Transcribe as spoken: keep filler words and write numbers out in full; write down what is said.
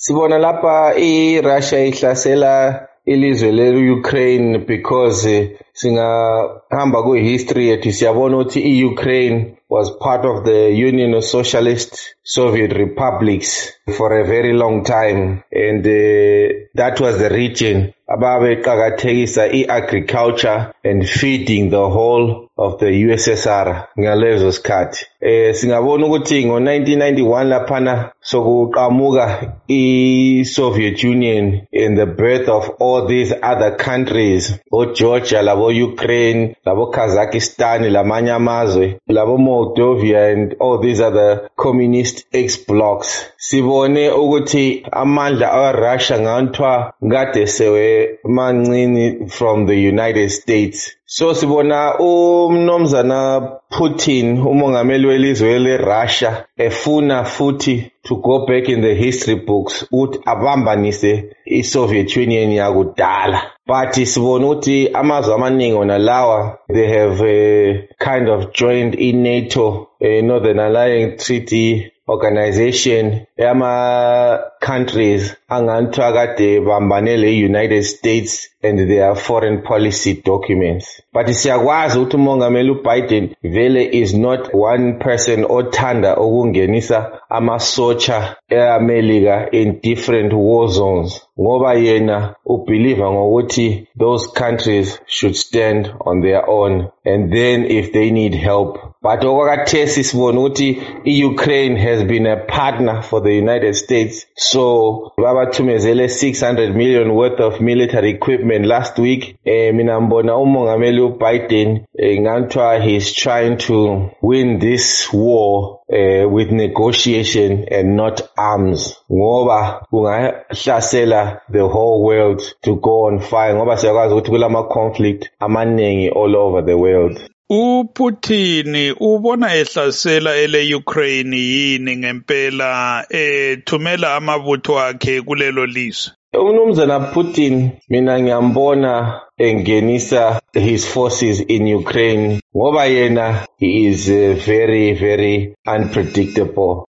Sibona lapha iRussia ihlasela ilizwe le-Ukraine because eh, singahamba ku-history yethu siyabona ukuthi i-Ukraine was part of the Union of Socialist Soviet Republics for a very long time, and uh, that was the region ababeqakathekisa i-agriculture and feeding the whole of the U S S R ngalezo sikhathi. Eh singabona ukuthi ngo nineteen ninety-one laphana sokuqhamuka i-Soviet Union and the birth of all these other countries, o Georgia, labo Ukraine, labo Kazakhstan, lamanye amazwe, labo Moldova and all these other communist ex-blocs. Sibone ukuthi amandla awaRussia ngantwa ngade sewe mancini from the United States. So sibona umnomzana Putin, umongameli welizwe leRussia, efuna futhi to go back in the history books ukuthi abambanise i-Soviet Union yakudala. But sibona ukuthi amazwe amaningi wona lawa, they have uh, kind of joined in NATO, uh, Northern Alliance Treaty Organization, ama countries anganthiwa kade bambanele i-United States and their foreign policy documents. But siyakwazi ukuthi umongameli uBiden vele is not one person othanda ukungenisa amasotsha eAmerica in different war zones, ngoba yena ubeliever ngokuthi those countries should stand on their own and then if they need help. But okwakathesi sibona ukuthi i-Ukraine has been a partner for the United States, so babathumezele six hundred million worth of military equipment last week. Eh mina mbona umongameli uBiden eh, nganthiwa he's trying to win this war uh, with negotiation and not arms, ngoba kungahlasela the whole world to go on fire, ngoba siyakwazi ukuthi kulama conflict amaningi all over the world. uPutin ubona ehlasela ele Ukraine yini ngempela ethumela amabutho akhe kulelo lizwe? Umnumzana Putin mina ngiyambona engenisa his forces in Ukraine ngoba yena he is uh, very very unpredictable.